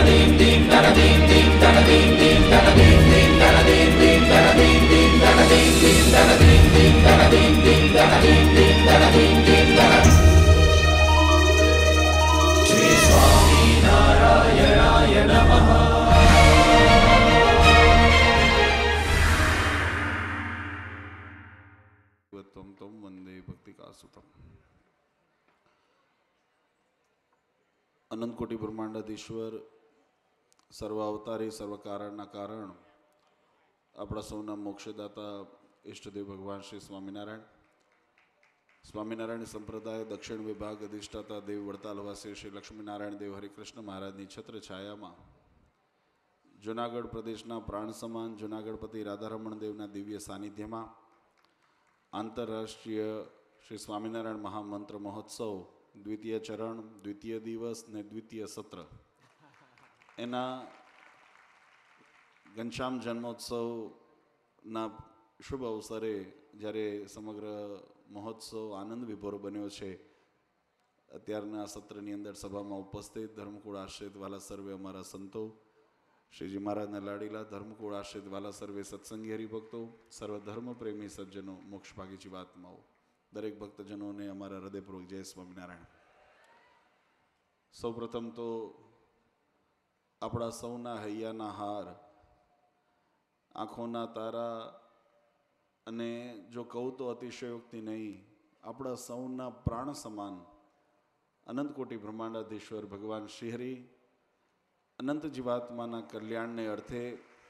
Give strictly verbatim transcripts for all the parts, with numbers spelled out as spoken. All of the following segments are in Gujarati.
અનંત કોટી બ્રહ્માંડાધીશ્વર, સર્વ અવતારી, સર્વ કારણના કારણ, આપણા સૌના મોક્ષદાતા ઈષ્ટદેવ ભગવાન શ્રી સ્વામિનારાયણ, સ્વામિનારાયણ સંપ્રદાય દક્ષિણ વિભાગ અધિષ્ઠાતા દેવ વડતાલવાસી શ્રી લક્ષ્મીનારાયણ દેવ હરિકૃષ્ણ મહારાજની છત્ર છાયામાં જુનાગઢ પ્રદેશના પ્રાણ સમાન જુનાગઢપતિ રાધારમણ દેવના દિવ્ય સાનિધ્યમાં આંતરરાષ્ટ્રીય શ્રી સ્વામિનારાયણ મહામંત્ર મહોત્સવ દ્વિતીય ચરણ, દ્વિતીય દિવસ ને દ્વિતીય સત્ર એના ઘનશ્યામ જન્મોત્સવના શુભ અવસરે જ્યારે સમગ્ર મહોત્સવ આનંદ વિભોર બન્યો છે, અત્યારના સત્રની અંદર સભામાં ઉપસ્થિત ધર્મકુળ આશ્રિત વાલા સર્વે અમારા સંતો, શ્રીજી મહારાજના લાડીલા ધર્મકુળ આશ્રિત વાલા સર્વે સત્સંગી હરિભક્તો, સર્વ ધર્મ પ્રેમી સજ્જનો, મોક્ષભાગી જીવાત્માઓ, દરેક ભક્તજનોને અમારા હૃદયપૂર્વક જય સ્વામિનારાયણ. સૌ પ્રથમ તો આપણા સૌના હૈયાના હાર, આંખોના તારા, અને જો કહું તો અતિશયોક્તિ નહીં, આપણા સૌના પ્રાણ સમાન અનંત કોટી બ્રહ્માંડાધીશ્વર ભગવાન શ્રીહરિ અનંત જીવાત્માના કલ્યાણને અર્થે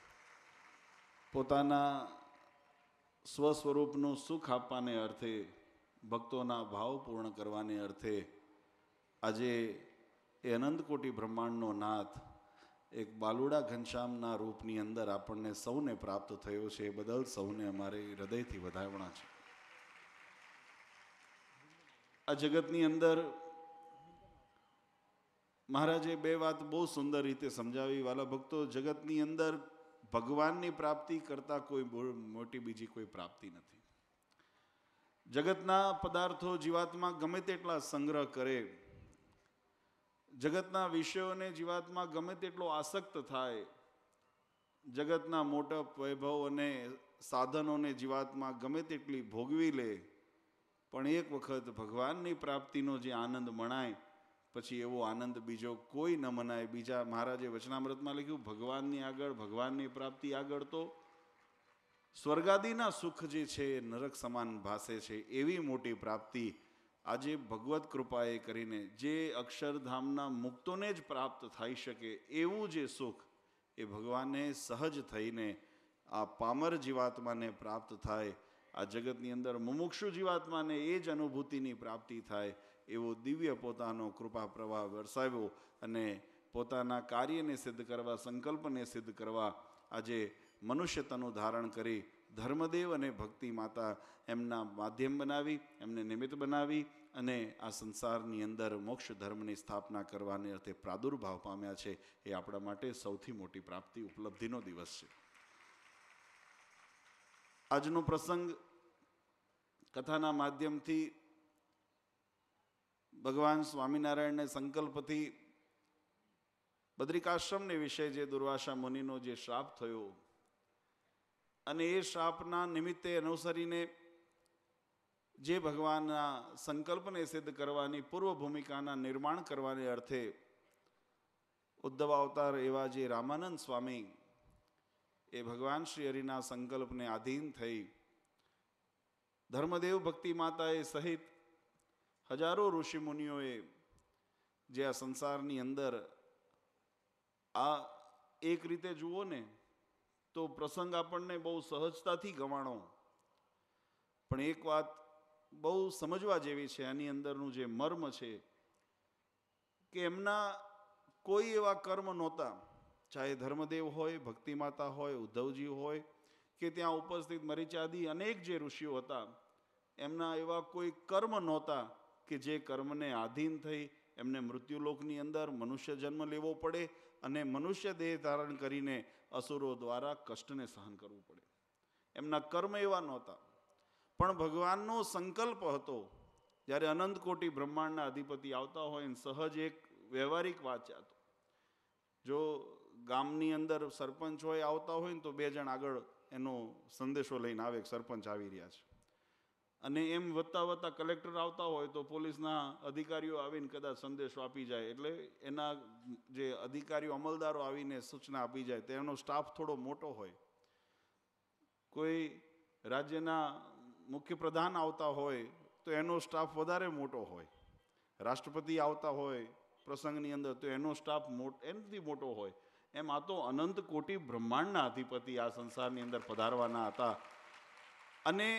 પોતાના સ્વસ્વરૂપનું સુખ આપવાને અર્થે, ભક્તોના ભાવ પૂર્ણ કરવાને અર્થે આજે એ અનંત કોટી બ્રહ્માંડનો નાથ એક બાલુડા ઘનશ્યામના રૂપની અંદર આપણને સૌને પ્રાપ્ત થયો છે. એ બદલ સૌને અમારે હૃદયથી વધાવણા છે. આ જગતની અંદર મહારાજે બે વાત બહુ સુંદર રીતે સમજાવી. વાલા ભક્તો, જગતની અંદર ભગવાનની પ્રાપ્તિ કરતાં કોઈ મોટી બીજી કોઈ પ્રાપ્તિ નથી. જગતના પદાર્થો જીવાત્મા ગમે તેટલા સંગ્રહ કરે, જગતના વિષયોને જીવાત્મા ગમે તેટલો આસક્ત થાય, જગતના મોટા વૈભવ અને સાધનોને જીવાત્મા ગમે તેટલી ભોગવી લે, પણ એક વખત ભગવાનની પ્રાપ્તિનો જે આનંદ મણાય પછી એવો આનંદ બીજો કોઈ ન મનાય. બીજા મહારાજે વચનામૃતમાં લખ્યું, ભગવાનની આગળ, ભગવાનની પ્રાપ્તિ આગળ તો સ્વર્ગાદિના સુખ જે છે નરક સમાન ભાસે છે. એવી મોટી પ્રાપ્તિ આજે ભગવત કૃપાએ કરીને જે અક્ષરધામના મુક્તોને જ પ્રાપ્ત થઈ શકે એવું જે સુખ એ ભગવાને સહજ થઈને આ પામર જીવાત્માને પ્રાપ્ત થાય. આ જગતની અંદર મુમુક્ષુ જીવાત્માને એ જ અનુભૂતિની પ્રાપ્તિ થાય એવો દિવ્ય પોતાનો કૃપા પ્રવાહ વરસાવ્યો અને પોતાના કાર્યને સિદ્ધ કરવા, સંકલ્પને સિદ્ધ કરવા આજે મનુષ્ય તનું ધારણ કરી ધર્મદેવ અને ભક્તિ માતા એમના માધ્યમ બનાવી, એમને નિમિત્ત બનાવી અને આ સંસારની અંદર મોક્ષ ધર્મની સ્થાપના કરવાને અર્થે પ્રાદુર્ભાવ પામ્યા છે. એ આપણા માટે સૌથી મોટી પ્રાપ્તિ, ઉપલબ્ધિનો દિવસ છે. આજનો પ્રસંગ કથાના માધ્યમથી ભગવાન સ્વામિનારાયણને સંકલ્પથી બદ્રિકાશ્રમને વિશે જે દુર્વાસા મુનિનો જે શ્રાપ થયો અને એ શ્રાપના નિમિત્તે અનુસરીને જે ભગવાનના સંકલ્પને સિદ્ધ કરવાની પૂર્વ ભૂમિકાના નિર્માણ કરવાને અર્થે ઉદ્ધવ અવતાર એવા જે રામાનંદ સ્વામી એ ભગવાન શ્રી હરિના સંકલ્પને આધીન થઈ ધર્મદેવ ભક્તિ માતાએ સહિત હજારો ઋષિ મુનિઓએ જે આ સંસારની અંદર આ એક રીતે જુઓ ને તો પ્રસંગ આપણને બહુ સહજતાથી ગવાણો, પણ એક વાત બહુ સમજવા જેવી છે. આની અંદરનું જે મર્મ છે કે એમના કોઈ એવા કર્મ નહોતા, ચાહે ધર્મદેવ હોય, ભક્તિ માતા હોય, ઉદ્ધવજી હોય કે ત્યાં ઉપસ્થિત મરીચાદી અનેક જે ઋષિઓ હતા, એમના એવા કોઈ કર્મ નહોતા કે જે કર્મને આધીન થઈ એમને મૃત્યુલોકની અંદર મનુષ્ય જન્મ લેવો પડે અને મનુષ્ય દેહ ધારણ કરીને અસુરો દ્વારા કષ્ટને સહન કરવું પડે. એમના કર્મ એવા નહોતા, પણ ભગવાનનો સંકલ્પ હતો. જ્યારે અનંત કોટી બ્રહ્માંડના અધિપતિ આવતા હોય સહજ એક વ્યવહારિક વાત હતો જો ગામની અંદર સરપંચ હોય આવતા હોય ને તો બે જણ આગળ એનો સંદેશો લઈને આવે સરપંચ આવી રહ્યા છે, અને એમ વધતા વધતા કલેક્ટર આવતા હોય તો પોલીસના અધિકારીઓ આવીને કદાચ સંદેશો આપી જાય, એટલે એના જે અધિકારીઓ અમલદારો આવીને સૂચના આપી જાય. તેનો સ્ટાફ થોડો મોટો હોય. કોઈ રાજ્યના મુખ્ય પ્રધાન આવતા હોય તો એનો સ્ટાફ વધારે મોટો હોય. રાષ્ટ્રપતિ આવતા હોય પ્રસંગની અંદર તો એનો સ્ટાફ એનાથી મોટો હોય. એમ આ તો અનંત કોટી બ્રહ્માંડના અધિપતિ આ સંસારની અંદર પધારવાના હતા. અને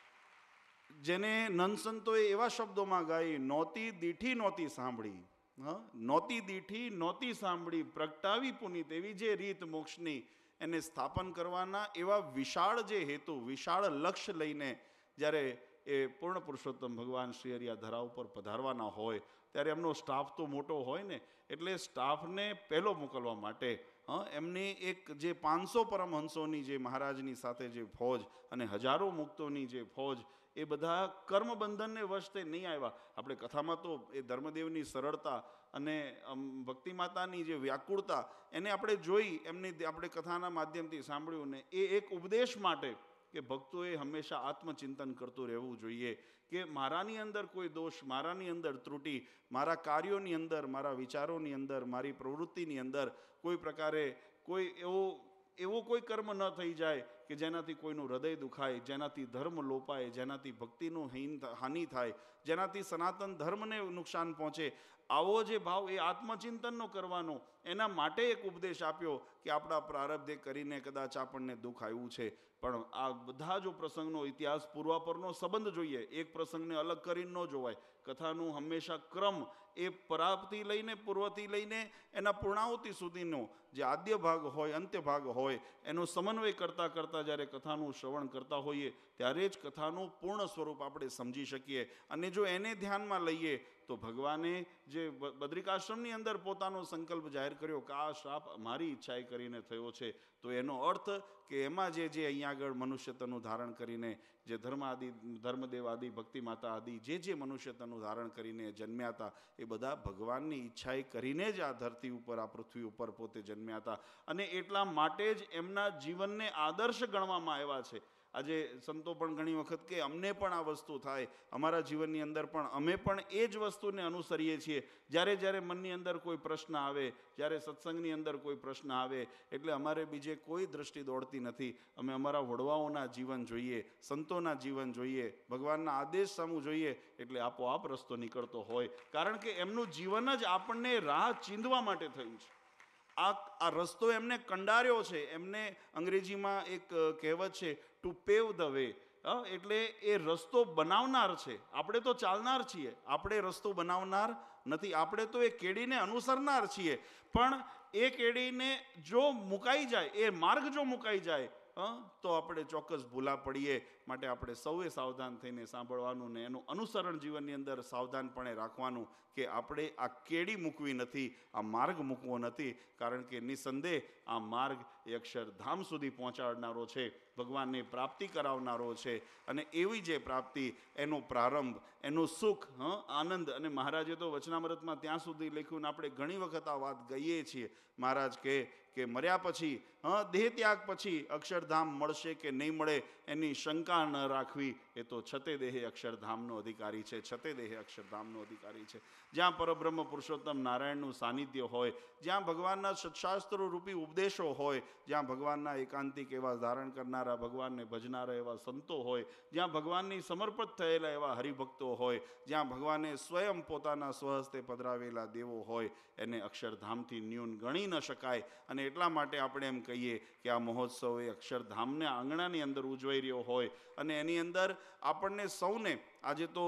જેને નનસંતોએ એવા શબ્દોમાં ગાઈ, નોતી દીઠી નોતી સાંભળી, હા નોતી દીઠી નોતી સાંભળી, પ્રગટાવી પુનિત એવી જે રીત મોક્ષની એને સ્થાપન કરવાના એવા વિશાળ જે હેતુ, વિશાળ લક્ષ્ય લઈને જ્યારે એ પૂર્ણ પુરુષોત્તમ ભગવાન શ્રી હરિ આ ધરા ઉપર પધારવાના હોય ત્યારે એમનો સ્ટાફ તો મોટો હોય ને, એટલે સ્ટાફને પહેલો મોકલવા માટે હા એમની એક જે પાંચસો પરમહંસોની જે મહારાજની સાથે જે ફોજ અને હજારો મુક્તોની જે ફોજ, એ બધા કર્મબંધનને વશતે નહીં આવ્યા. આપણે કથામાં તો એ ધર્મદેવની સરળતા અને ભક્તિ માતાની જે વ્યાકુળતા એને આપણે જોઈ, એમની આપણે કથાના માધ્યમથી સાંભળ્યું ને, એ એક ઉપદેશ માટે કે ભક્તોએ હંમેશા આત્મચિંતન કરતું રહેવું જોઈએ કે મારાની અંદર કોઈ દોષ, મારાની અંદર ત્રુટિ, મારા કાર્યોની અંદર, મારા વિચારોની અંદર, મારી પ્રવૃત્તિની અંદર કોઈ પ્રકારે કોઈ એવો એવો કોઈ કર્મ ન થઈ જાય કે જેનાથી કોઈનું હૃદય દુખાય, જેનાથી ધર્મ લોપાય, જેનાથી ભક્તિનું હીન હાનિ થાય, જેનાથી સનાતન ધર્મને નુકસાન પહોંચે. આવો જે ભાવ એ આત્મચિંતનનો કરવાનો, એના માટે એક ઉપદેશ આપ્યો કે આપણા પ્રારબ્ધે કરીને કદાચ આપણને દુઃખ આવ્યું છે, પણ આ બધા જો પ્રસંગનો ઇતિહાસ પૂર્વાપરનો સંબંધ જોઈએ, એક પ્રસંગને અલગ કરીને ન જોવાય. કથાનું હંમેશા ક્રમ એ પરાપથી લઈને પૂર્વથી લઈને એના પૂર્ણાહુતિ સુધીનો જે આદ્ય ભાગ હોય, અંત્ય ભાગ હોય, એનો સમન્વય કરતાં કરતાં જ્યારે કથાનું શ્રવણ કરતા હોઈએ ત્યારે જ કથાનું પૂર્ણ સ્વરૂપ આપણે સમજી શકીએ. અને જો એને ધ્યાનમાં લઈએ તો ભગવાને જે બદ્રિકાશ્રમની અંદર પોતાનો સંકલ્પ જાહેર કર્યો કે આ શ્રાપ મારી ઈચ્છાએ કરીને થયો છે, તો એનો અર્થ કે એમાં જે જે અહીંયા આગળ મનુષ્યતનું ધારણ કરીને જે ધર્મ આદિ, ધર્મદેવ આદિ, ભક્તિ માતા આદિ જે જે મનુષ્યતનું ધારણ કરીને જન્મ્યા હતા, એ બધા ભગવાનની ઈચ્છાએ કરીને જ આ ધરતી ઉપર, આ પૃથ્વી ઉપર પોતે જન્મ્યા હતા. અને એટલા માટે જ એમના જીવનને આદર્શ ગણવામાં આવ્યા છે. આજે સંતો પણ ઘણી વખત કે અમને પણ આ વસ્તુ થાય, અમારા જીવનની અંદર પણ અમે પણ એ જ વસ્તુને અનુસરીએ છીએ. જ્યારે જ્યારે મનની અંદર કોઈ પ્રશ્ન આવે, જ્યારે સત્સંગની અંદર કોઈ પ્રશ્ન આવે, એટલે અમારે બીજે કોઈ દ્રષ્ટિ દોડતી નથી. અમે અમારા વડવાઓના જીવન જોઈએ, સંતોના જીવન જોઈએ, ભગવાનના આદેશ સામું જોઈએ, એટલે આપોઆપ રસ્તો નીકળતો હોય. કારણ કે એમનું જીવન જ આપણને રાહ ચીંધવા માટે થયું છે. આ આ રસ્તો એમને કંડાર્યો છે. એમને અંગ્રેજીમાં એક કહેવત છે, ટુ પેવ ધ વે. એટલે એ રસ્તો બનાવનાર છે, આપણે તો ચાલનાર છીએ, આપણે રસ્તો બનાવનાર નથી. આપણે તો એ કેડીને અનુસરનાર છીએ. પણ એ કેડીને જો મુકાઈ જાય, એ માર્ગ જો મુકાઈ જાય તો આપણે ચોક્કસ ભૂલા પડીએ. માટે આપણે સૌએ સાવધાન થઈને સાંભળવાનું ને એનું અનુસરણ જીવનની અંદર સાવધાનપણે રાખવાનું કે આપણે આ કેડી મૂકવી નથી, આ માર્ગ મૂકવો નથી. કારણ કે નિસંદેહ આ માર્ગ એ અક્ષરધામ સુધી પહોંચાડનારો છે, ભગવાનની પ્રાપ્તિ કરાવનારો છે. અને એવી જે પ્રાપ્તિ, એનો પ્રારંભ, એનું સુખ, હ આનંદ. અને મહારાજે તો વચનામૃતમાં ત્યાં સુધી લખ્યું ને આપણે ઘણી વખત આ વાત કહીએ છીએ. મહારાજ કહે કે મર્યા પછી, હ દેહ ત્યાગ પછી અક્ષરધામ મળશે કે નહીં મળે એની શંકા ન રાખવી. એ તો છતે દેહે અક્ષરધામનો અધિકારી છે, છતે દેહે અક્ષરધામનો અધિકારી છે. જ્યાં પરબ્રહ્મ પુરુષોત્તમ નારાયણનું સાનિધ્ય હોય, જ્યાં ભગવાનના સત્શાસ્ત્રો રૂપી ઉપદેશો હોય, જ્યાં ભગવાનના એકાંતિક એવા ધારણ કરનારા, ભગવાનને ભજનારા એવા સંતો હોય, જ્યાં ભગવાનની સમર્પિત થયેલા એવા હરિભક્તો હોય, જ્યાં ભગવાને સ્વયં પોતાના સ્વહસ્તે પધરાવેલા દેવો હોય, એને અક્ષરધામથી ન્યૂન ગણી ન શકાય. અને એટલા માટે આપણે એમ કહીએ કે આ મહોત્સવ એ અક્ષરધામને આંગણાની અંદર ઉજવાઈ રહ્યો હોય. અને એની અંદર આપણને સૌને આજે તો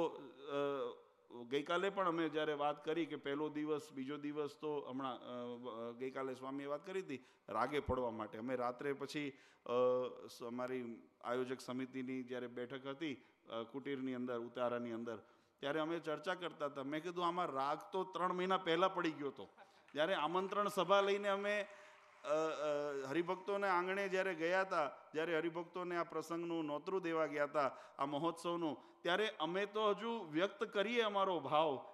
ગઈકાલે પણ અમે જ્યારે વાત કરી કે પહેલો દિવસ, બીજો દિવસ તો હમણાં ગઈકાલે સ્વામીએ વાત કરી હતી રાગે પડવા માટે. અમે રાત્રે પછી અમારી આયોજક સમિતિની જ્યારે બેઠક હતી કુટીરની અંદર, ઉતારાની અંદર, ત્યારે અમે ચર્ચા કરતા હતા. મેં કીધું આમાં રાગ તો ત્રણ મહિના પહેલાં પડી ગયો હતો. જ્યારે આમંત્રણ સભા લઈને અમે હરિભક્તોને આંગણે જ્યારે ગયા હતા, જ્યારે હરિભક્તોને આ પ્રસંગનું નોતરું દેવા ગયા હતા, આ મહોત્સવનું, ત્યારે અમે તો હજુ વ્યક્ત કરીએ અમારો ભાવ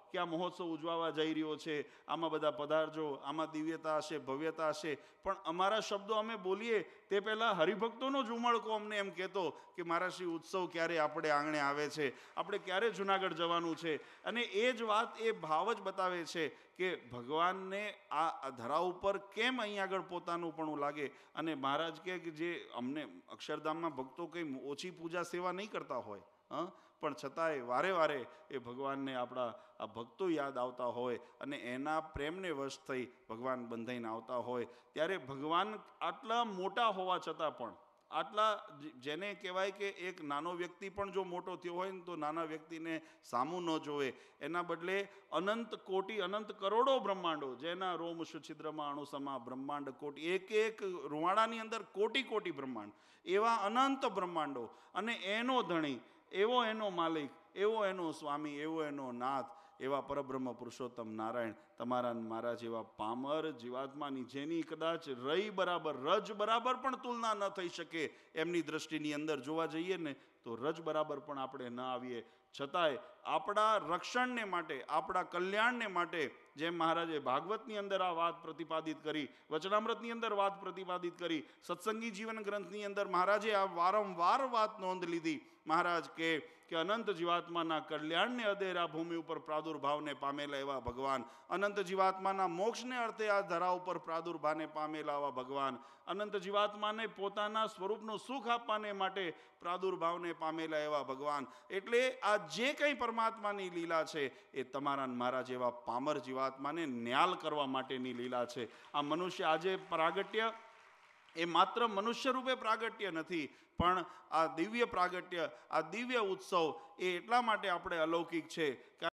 કે આ મહોત્સવ ઉજવવા જઈ રહ્યો છે, આમાં બધા પધારજો, આમાં દિવ્યતા હશે, ભવ્યતા હશે, પણ અમારા શબ્દો અમે બોલીએ તે પહેલાં હરિભક્તોનો જ ઉમળકો અમને એમ કહેતો કે મહારાજ શ્રી ઉત્સવ ક્યારે આપણે આંગણે આવે છે, આપણે ક્યારે જુનાગઢ જવાનું છે. અને એ જ વાત, એ ભાવ જ બતાવે છે કે ભગવાનને આ ધરા ઉપર કેમ અહીં આગળ પોતાનુંપણું લાગે. અને મહારાજ કહે કે જે અમને અક્ષરધામના ભક્તો કંઈ ઓછી પૂજા સેવા નહીં કરતા હોય, હં, પણ છતાંય વારે વારે એ ભગવાનને આપણા આ ભક્તો યાદ આવતા હોય અને એના પ્રેમને વશ થઈ ભગવાન બંધાઈને આવતા હોય, ત્યારે ભગવાન આટલા મોટા હોવા છતાં પણ, આટલા જેને કહેવાય કે એક નાનો વ્યક્તિ પણ જો મોટો થયો હોય ને તો નાના વ્યક્તિને સામું ન જોવે, એના બદલે અનંત કોટી, અનંત કરોડો બ્રહ્માંડો, જેના રોમ છિદ્રમાં અણુસમા બ્રહ્માંડ કોટી, એક એક રૂવાડાની અંદર કોટી કોટી બ્રહ્માંડ, એવા અનંત બ્રહ્માંડો, અને એનો ધણી, એવો એનો માલિક, એવો એનો સ્વામી, એવો એનો નાથ, એવા પરબ્રહ્મ પુરુષોત્તમ નારાયણ, તમારા મારા જેવા પામર જીવાત્માની, જેની કદાચ રઈ બરાબર, રજ બરાબર પણ તુલના ન થઈ શકે, એમની દ્રષ્ટિની અંદર જોવા જઈએ ને તો રજ બરાબર પણ આપણે ન આવીએ, છતાંય આપણા રક્ષણને માટે, આપણા કલ્યાણને માટે, જેમ મહારાજે ભાગવતની અંદર આ વાત પ્રતિપાદિત કરી, વચનામૃતની અંદર વાત પ્રતિપાદિત કરી, સત્સંગી જીવન ગ્રંથની અંદર મહારાજે આ વારંવાર વાત નોંધ લીધી. મહારાજ કે કે અનંત જીવાત્માના કલ્યાણને અધેરા ભૂમિ ઉપર પ્રાદુર્ભાવને પામેલા એવા ભગવાન, અનંત જીવાત્માના મોક્ષને અર્થે આ ધરા ઉપર પ્રાદુર્ભાવને પામેલા એવા ભગવાન, અનંત જીવાત્માને પોતાના સ્વરૂપનું સુખ આપવાને માટે પ્રાદુર્ભાવને પામેલા એવા ભગવાન. એટલે આ જે કંઈ પરમાત્માની લીલા છે એ તમારા મારા જેવા પામર જીવાત્માને ન્યાલ કરવા માટેની લીલા છે. આ મનુષ્ય આજે પ્રાગટ્ય એ માત્ર મનુષ્ય રૂપે પ્રાગટ્ય નથી, પણ આ દિવ્ય પ્રાગટ્ય, આ દિવ્ય ઉત્સવ એ એટલા માટે આપણે અલૌકિક છે, કારણ